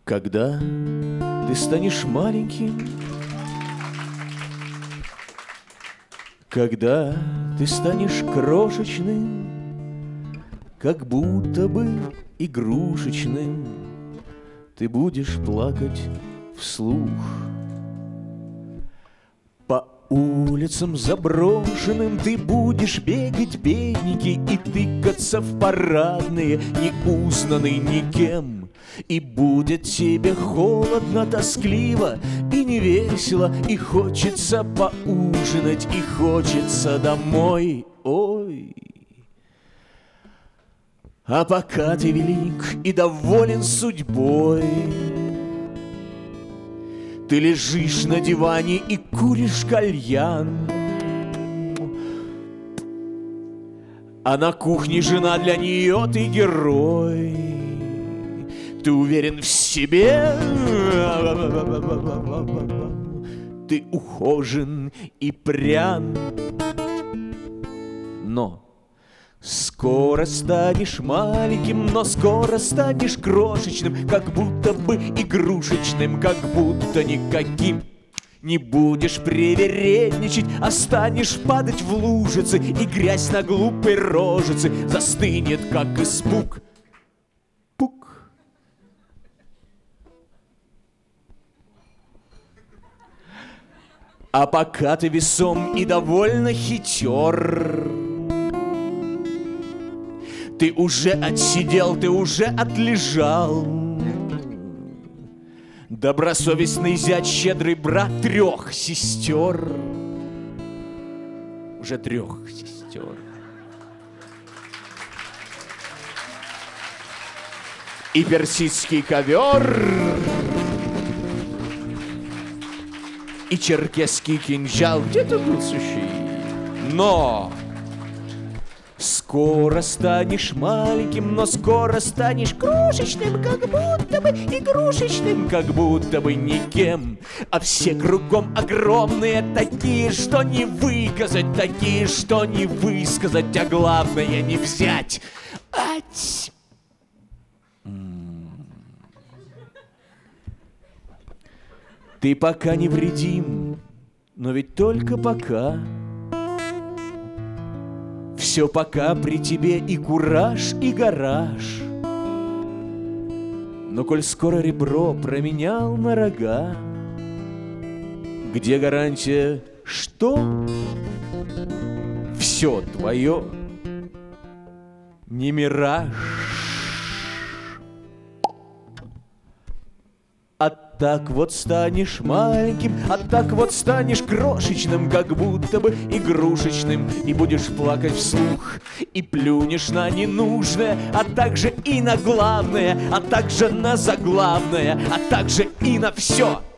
Когда ты станешь маленьким, когда ты станешь крошечным, как будто бы игрушечным, ты будешь плакать вслух. По улицам заброшенным ты будешь бегать, бедненький, и тыкаться в парадные, не узнанный никем. И будет тебе холодно, тоскливо и невесело, и хочется поужинать, и хочется домой. Ой! А пока ты велик и доволен судьбой, ты лежишь на диване и куришь кальян, а на кухне жена, для нее ты герой. Ты уверен в себе, ты ухожен и прям. Но скоро станешь маленьким, но скоро станешь крошечным, как будто бы игрушечным, как будто никаким. Не будешь привередничать, а станешь падать в лужицы, и грязь на глупой рожице застынет, как испуг. Пук. А пока ты весом и довольно хитер, ты уже отсидел, ты уже отлежал. Добросовестный зять, щедрый брат 3 сестер. Уже 3 сестер. И персидский ковер, и черкесский кинжал. Где ты был, сущий? Но скоро станешь маленьким, но скоро станешь крошечным, как будто бы игрушечным, как будто бы никем. А все кругом огромные, такие, что не выказать, такие, что не высказать, а главное не взять. Ать! Ты пока невредим, но ведь только пока. Все пока при тебе и кураж, и гараж. Но коль скоро ребро променял на рога, где гарантия, что все твое не мираж? А так вот станешь маленьким, а так вот станешь крошечным, как будто бы игрушечным, и будешь плакать вслух, и плюнешь на ненужное, а также и на главное, а также на заглавное, а также и на все.